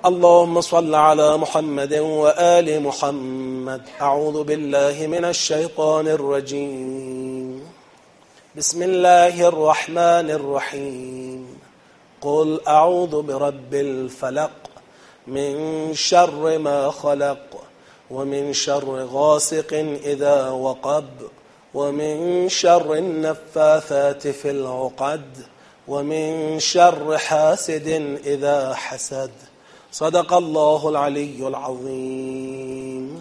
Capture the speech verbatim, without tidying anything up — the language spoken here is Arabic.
اللهم صل على محمد وآل محمد. أعوذ بالله من الشيطان الرجيم. بسم الله الرحمن الرحيم. قل أعوذ برب الفلق من شر ما خلق ومن شر غاسق إذا وقب ومن شر النفاثات في العقد ومن شر حاسد إذا حسد. صدق الله العلي العظيم.